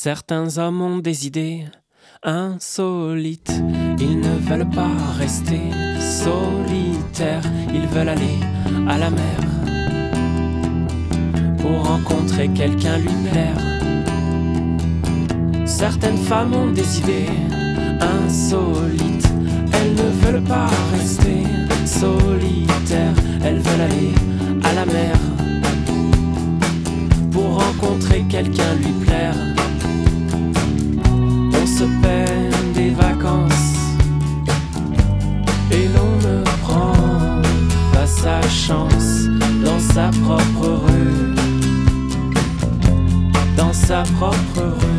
Certains hommes ont des idées insolites. Ils ne veulent pas rester solitaires. Ils veulent aller à la mer pour rencontrer quelqu'un, lui plaire. Certaines femmes ont des idées insolites. Elles ne veulent pas rester solitaires. Elles veulent aller à la mer pour rencontrer quelqu'un, lui plaire. On se paie des vacances et l'on ne prend pas sa chance dans sa propre rue, dans sa propre rue.